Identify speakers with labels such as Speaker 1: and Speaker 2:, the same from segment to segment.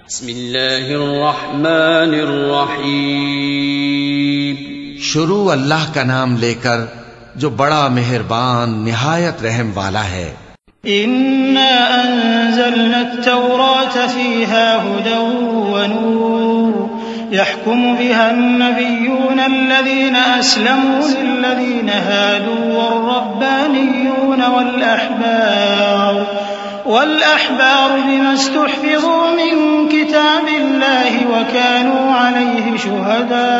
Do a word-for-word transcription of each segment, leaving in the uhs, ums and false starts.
Speaker 1: बिस्मिल्लाहिर्रहमानिर्रहीम।
Speaker 2: शुरू अल्लाह का नाम लेकर जो बड़ा मेहरबान निहायत रहम वाला है।
Speaker 3: इन्ना अंज़लना अत-तौरात फ़ीहा हुदन व नूर यहकुमु बिहा अन-नबिय्यूना अल्लज़ीना अस्लमू लिल्लज़ीना हादू वर-रब्बानिय्यूना वल-अहबार वल-अहबार बिमा इस्तुहफ़िज़ू मिन किताबिल्लाहि व कानू अलैहि शुहदा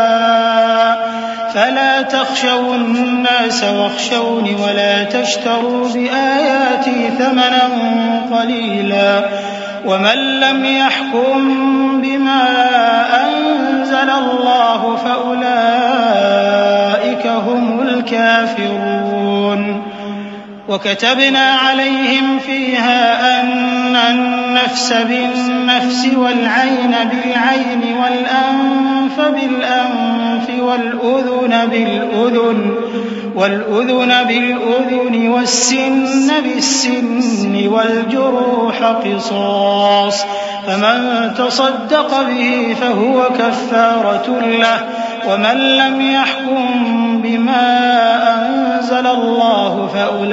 Speaker 3: फला तख़शवु अन्नास वख़शवनी वला तश्तरू बिआयाती थमनन क़लीला वमन लम यहकुम बिमा अंज़लल्लाहु फ़उलाइका हुमुल काफ़िरून। वकतबना अलैहिम फ़ीहा अन्ना अन्नफ्स बिन्नफ्स वल्अयन बिलअयन वल्अन्फ बिलअन्फ वल्उذुन बिलउذुन वल्उذुन बिलउذुन वस्सिन्न बिस्सिन्न वल्जुरूह क़िसास फमन तसद्दक़ बिही फहुव कफ़्फ़ारतुन लहु वमन लम यहकुम बिमा अंज़लल्लाहु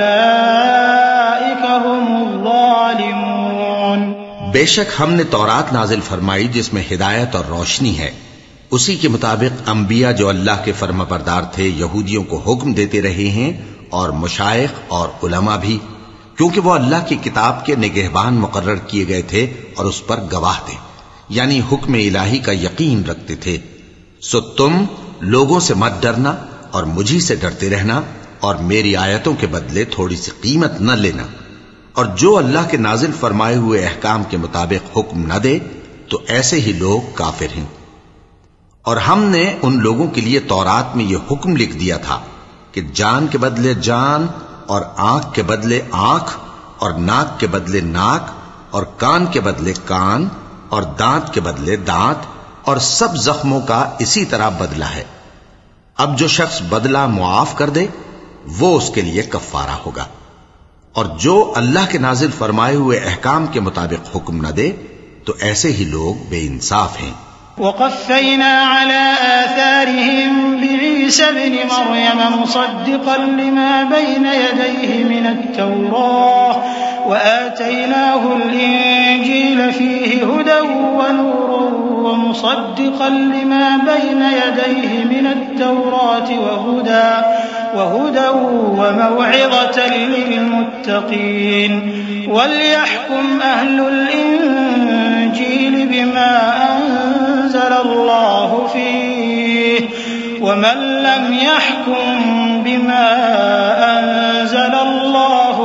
Speaker 3: फ़उलाइका हुमुज़्ज़ालिमून।
Speaker 2: बेशक हमने तौरात नाजिल फरमाई जिसमें हिदायत और रोशनी है। उसी के मुताबिक अंबिया जो अल्लाह के फर्माबरदार थे यहूदियों को हुक्म देते रहे हैं और मुशाइख और उलमा भी, क्योंकि वो अल्लाह की किताब के निगहबान मुकर्रर किए गए थे और उस पर गवाह थे, यानी हुक्म इलाही का यकीन रखते थे। सो तुम लोगों से मत डरना और मुझी से डरते रहना और मेरी आयतों के बदले थोड़ी सी कीमत न लेना। और जो अल्लाह के नाजिल फरमाए हुए अहकाम के मुताबिक हुक्म न दे तो ऐसे ही लोग काफिर हैं। और हमने उन लोगों के लिए तौरात में यह हुक्म लिख दिया था कि जान के बदले जान और आंख के बदले आंख और नाक के बदले नाक और कान के बदले कान और दांत के बदले दांत और सब जख्मों का इसी तरह बदला है। अब जो शख्स बदला मुआफ कर दे वो उसके लिए कफ्फारा होगा। और जो अल्लाह के नाजिल फरमाए हुए अहकाम के मुताबिक हुक्म न दे तो ऐसे ही लोग बेइंसाफ हैं।
Speaker 3: वक़फ़ैना अला आथारिहिम बिईसा इब्न मरयम मुसद्दिक़न लिमा बैन यदैहि मिनत-तौराह व आतैनाहुल इंजील फ़ीहि हुदन व नूरun व मुसद्दिक़न लिमा बैन यदैहि मिनत-तौरात व हुदन व हुदन व मौइज़तन लिलमुत्तक़ीन वलयहकुम अहलुल इंजील बिमा अंज़लल्लाहु फ़ीहि वमन लम यहकुम बिमा अंज़लल्लाहु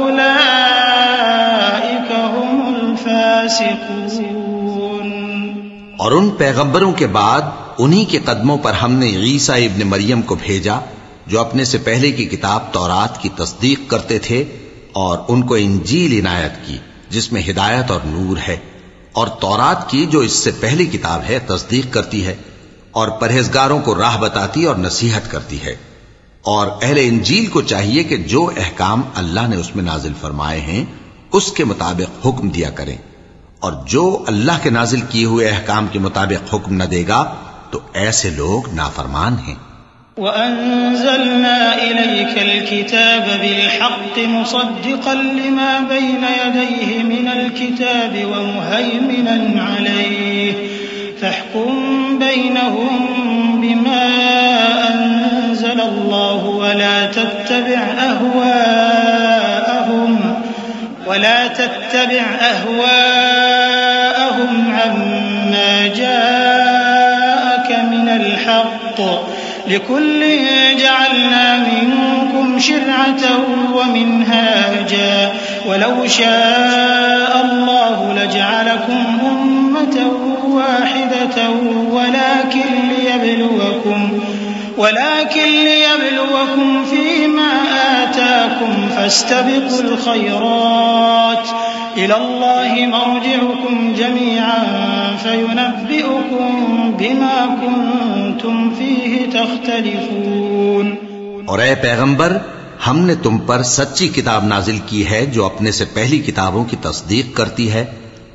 Speaker 3: फ़उलाइका हुमुल फ़ासिक़ून।
Speaker 2: और उन पैगंबरों के बाद उन्हीं के कदमों पर हमने ईसा इब्न मरियम को भेजा जो अपने से पहले की किताब तौरात की तस्दीक करते थे और उनको इंजील इनायत की जिसमें हिदायत और नूर है, और तौरात की जो इससे पहली किताब है तस्दीक करती है और परहेजगारों को राह बताती और नसीहत करती है। और अहले इंजील को चाहिए कि जो अहकाम अल्लाह ने उसमें नाजिल फरमाए हैं उसके मुताबिक हुक्म दिया करें, और जो अल्लाह के नाजिल किए हुए अहकाम के मुताबिक हुक्म न देगा तो ऐसे लोग नाफरमान हैं।
Speaker 3: वअंज़लना इलैकल किताब बिलहक़्क़ मुसद्दिक़न लिमा बैन यदैहि मिनल किताबि व मुहैमिनन अलैहि फ़हकुम बैनहुम बिमा अंज़लल्लाहु वला तत्तबिअ अहवाअहुम वला तत्तबिअ अहवाअहुम अम्मा जाअक मिनल हक़्क़ लिकुल्लिन जअलना मिनकुम शिरअतन व मिनहाजा वलौ शाअ अल्लाहु लजअलकुम उम्मतन वाहिदतन वलाकिन लियब्लुवकुम वलाकिन लियब्लुवकुम फीमा आताकुम फस्तबिकुल खैरात इलल्लाहि मर्जिउकुम जमीअन फयुनब्बिउकुम बिमा कुंतुम फीहि तख्तलिफून।
Speaker 2: और ए पैगंबर, हमने तुम पर सच्ची किताब नाजिल की है जो अपने से पहली किताबों की तस्दीक करती है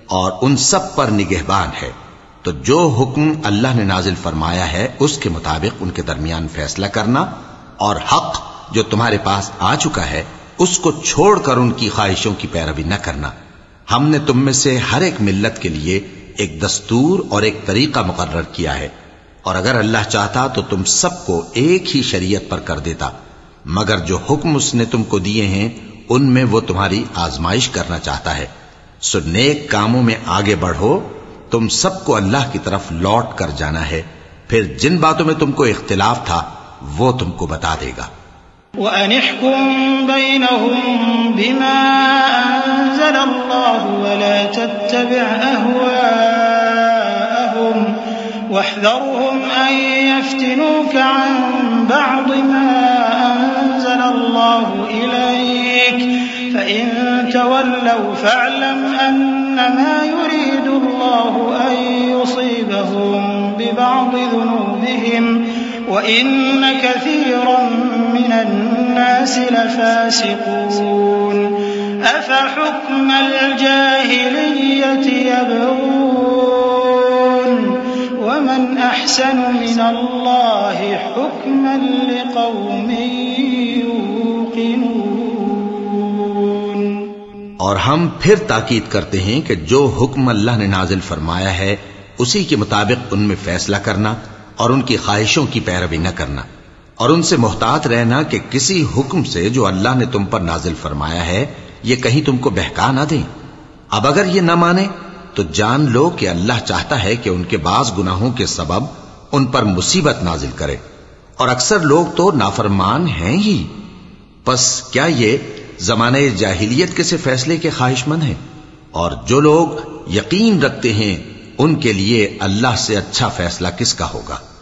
Speaker 2: और उन सब पर निगहबान है। तो जो हुक्म अल्लाह ने नाजिल फरमाया है उसके मुताबिक उनके दरमियान फैसला करना, और हक जो तुम्हारे पास आ चुका है उसको छोड़कर उनकी ख्वाहिशों की पैरवी न करना। हमने तुम में से हर एक मिल्लत के लिए एक दस्तूर और एक तरीका मुकर्रर किया है, और अगर अल्लाह चाहता तो तुम सबको एक ही शरीयत पर कर देता, मगर जो हुक्म उसने तुमको दिए हैं उनमें वो तुम्हारी आजमाइश करना चाहता है। सो नेक कामों में आगे बढ़ो, तुम सबको अल्लाह की तरफ लौट कर जाना है, फिर जिन बातों में तुमको इख्तिलाफ था वो तुमको बता देगा।
Speaker 3: वअनिहकुम बैनहुम बिमा अंज़लल्लाहु वला तत्तबि' अहवाअहुम वहज़रहुम अन यफ्तिनूक अन बअद मा अंज़लल्लाहु इलैक फ़इन तवल्लव फ़अलम अन्नमा युरीदुल्लाहु अन युसीबहुम बिबअद ज़ुनूबिहिम वइन्न कसीरन मिनन नासि लफ़ासिक़ून अफ़हुक्मल जाहिलिय्यति यबग़ून वमन अहसनु मिनल्लाहि हुक्मन लिक़ौमिन यूक़िनून।
Speaker 2: और हम फिर ताकीद करते हैं कि जो हुक्म अल्लाह ने नाजिल फरमाया है उसी के मुताबिक उनमें फैसला करना और उनकी ख्वाहिशों की पैरवी न करना, और उनसे मोहतात रहना कि किसी हुक्म से जो अल्लाह ने तुम पर नाजिल फरमाया है ये कहीं तुमको बहका ना दें। अब अगर ये न माने तो जान लो कि अल्लाह चाहता है कि उनके बाज गुनाहों के सबब उन पर मुसीबत नाजिल करे, और अक्सर लोग तो नाफरमान हैं ही। बस क्या ये जमाने जाहिलियत के से फैसले के ख्वाहिशमंद हैं? और जो लोग यकीन रखते हैं उनके लिए अल्लाह से अच्छा फैसला किसका होगा।